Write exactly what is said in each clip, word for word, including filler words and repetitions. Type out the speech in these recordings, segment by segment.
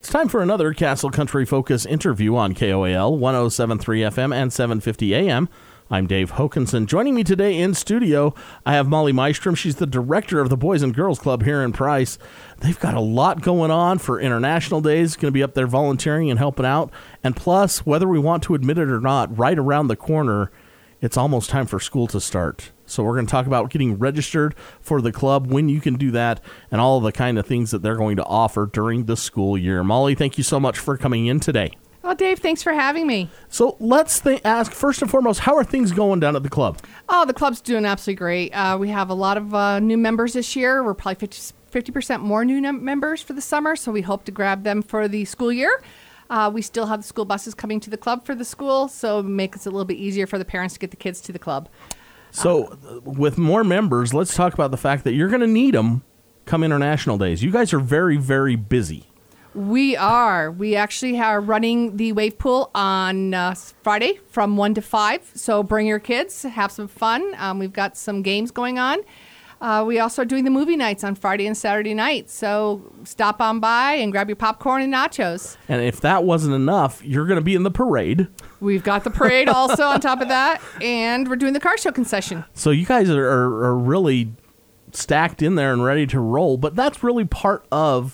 It's time for another Castle Country Focus interview on K O A L one oh seven point three F M and seven fifty A M. I'm Dave Hokanson. Joining me today in studio, I have Molly Mystrom. She's the director of the Boys and Girls Club here in Price. They've got a lot going on for International Days. Going to be up there volunteering and helping out. And plus, whether we want to admit it or not, right around the corner, it's almost time for school to start. So we're going to talk about getting registered for the club, when you can do that, and all the kind of things that they're going to offer during the school year. Molly, thank you so much for coming in today. Well, Dave, thanks for having me. So let's th- ask, first and foremost, how are things going down at the club? Oh, the club's doing absolutely great. Uh, we have a lot of uh, new members this year. We're probably fifty percent more new num- members for the summer, so we hope to grab them for the school year. Uh, we still have the school buses coming to the club for the school, so it makes it a little bit easier for the parents to get the kids to the club. So uh, with more members, let's talk about the fact that you're going to need them come International Days. You guys are very, very busy. We are. We actually are running the wave pool on uh, Friday from one to five. So bring your kids, have some fun. Um, we've got some games going on. Uh, we also are doing the movie nights on Friday and Saturday night. So stop on by and grab your popcorn and nachos. And if that wasn't enough, you're going to be in the parade. We've got the parade also on top of that. And we're doing the car show concession. So you guys are, are, are really stacked in there and ready to roll. But that's really part of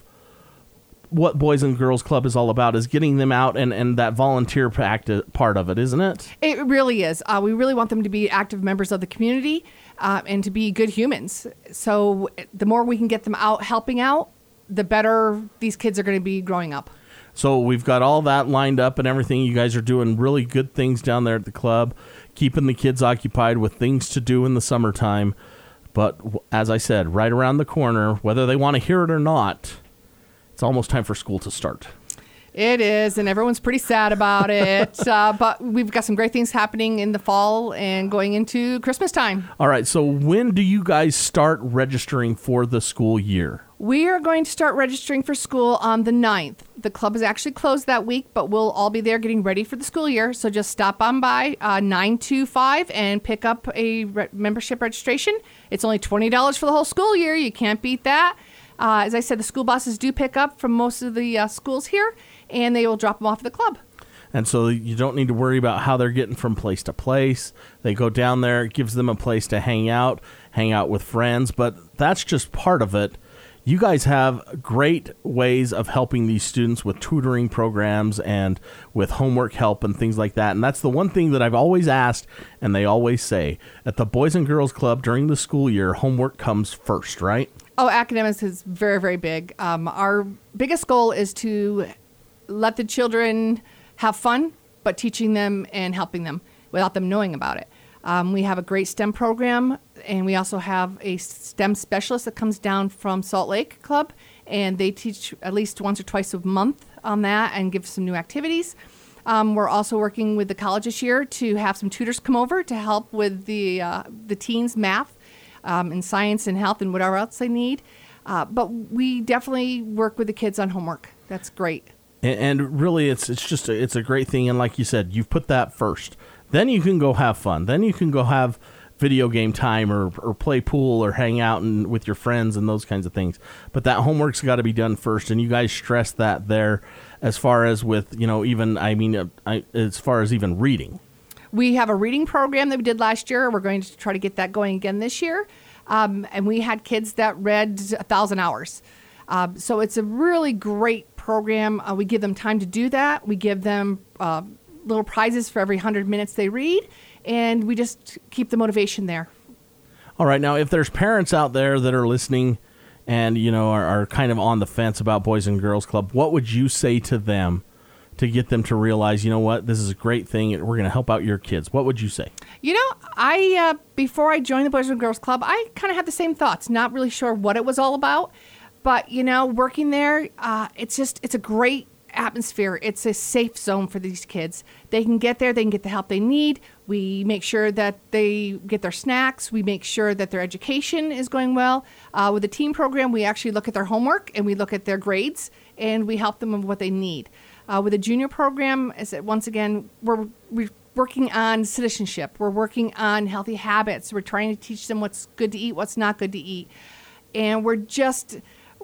what Boys and Girls Club is all about, is getting them out and, and that volunteer pact part of it, isn't it? It really is. Uh, we really want them to be active members of the community uh, and to be good humans. So the more we can get them out helping out, the better these kids are going to be growing up. So we've got all that lined up and everything. You guys are doing really good things down there at the club, keeping the kids occupied with things to do in the summertime. But as I said, right around the corner, whether they want to hear it or not, it's almost time for school to start. It is, and everyone's pretty sad about it. uh, but we've got some great things happening in the fall and going into Christmas time. All right, so when do you guys start registering for the school year? We are going to start registering for school on the ninth. The club is actually closed that week, but we'll all be there getting ready for the school year. So just stop on by uh, nine two five and pick up a re- membership registration. It's only twenty dollars for the whole school year. You can't beat that. Uh, as I said, the school buses do pick up from most of the uh, schools here, and they will drop them off at the club. And so you don't need to worry about how they're getting from place to place. They go down there. It gives them a place to hang out, hang out with friends. But that's just part of it. You guys have great ways of helping these students with tutoring programs and with homework help and things like that. And that's the one thing that I've always asked, and they always say, at the Boys and Girls Club during the school year, homework comes first, right? Oh, academics is very, very big. Um, our biggest goal is to let the children have fun, but teaching them and helping them without them knowing about it. Um, we have a great STEM program, and we also have a STEM specialist that comes down from Salt Lake Club, and they teach at least once or twice a month on that and give some new activities. Um, we're also working with the college this year to have some tutors come over to help with the uh, the teens' math. Um, in science and health and whatever else they need. Uh, but we definitely work with the kids on homework. That's great. And, and really, it's it's just a, it's a great thing. And like you said, you've put that first. Then you can go have fun. Then you can go have video game time or, or play pool or hang out and with your friends and those kinds of things. But that homework's got to be done first. And you guys stress that there as far as with, you know, even, I mean, uh, I, as far as even reading. We have a reading program that we did last year. We're going to try to get that going again this year. Um, and we had kids that read a thousand hours. Um, so it's a really great program. Uh, we give them time to do that. We give them uh, little prizes for every one hundred minutes they read. And we just keep the motivation there. All right. Now, if there's parents out there that are listening and, you know, are, are kind of on the fence about Boys and Girls Club, what would you say to them to get them to realize, you know what, this is a great thing, and we're going to help out your kids? What would you say? You know, I uh, before I joined the Boys and Girls Club, I kind of had the same thoughts, not really sure what it was all about. But, you know, working there, uh, it's just, it's a great atmosphere. It's a safe zone for these kids. They can get there. They can get the help they need. We make sure that they get their snacks. We make sure that their education is going well. Uh, with the team program, we actually look at their homework and we look at their grades, and we help them with what they need. Uh, with the junior program, is that once again, we're, we're working on citizenship. We're working on healthy habits. We're trying to teach them what's good to eat, what's not good to eat. And we're just,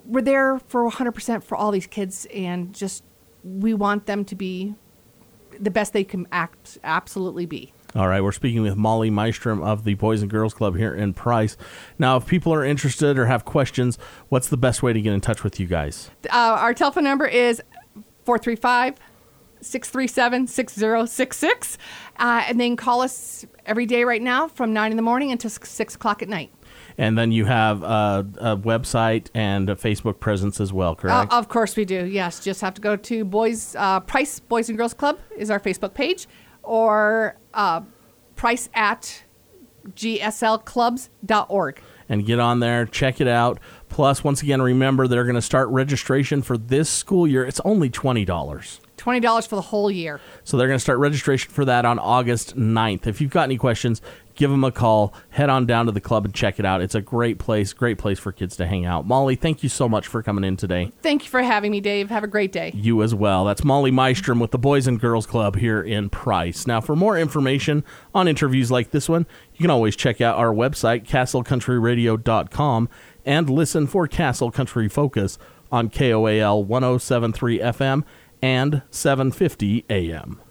we're there for one hundred percent for all these kids, and just we want them to be the best they can act, absolutely be. All right, we're speaking with Molly Mystrom of the Boys and Girls Club here in Price. Now, if people are interested or have questions, what's the best way to get in touch with you guys? Uh, our telephone number is four three five, six three seven, six zero six six, uh, and then call us every day right now from nine in the morning until six o'clock at night. And then you have uh, a website and a Facebook presence as well, correct? Uh, of course we do, yes. Just have to go to Boys uh, Price Boys and Girls Club is our Facebook page, or uh, price at g s l clubs dot org. And get on there, check it out. Plus, once again, remember they're going to start registration for this school year. It's only twenty dollars. twenty dollars for the whole year. So they're going to start registration for that on August ninth. If you've got any questions, give them a call. Head on down to the club and check it out. It's a great place, great place for kids to hang out. Molly, thank you so much for coming in today. Thank you for having me, Dave. Have a great day. You as well. That's Molly Mystrom with the Boys and Girls Club here in Price. Now, for more information on interviews like this one, you can always check out our website, castle country radio dot com, and listen for Castle Country Focus on K O A L one oh seven point three F M and seven fifty A M.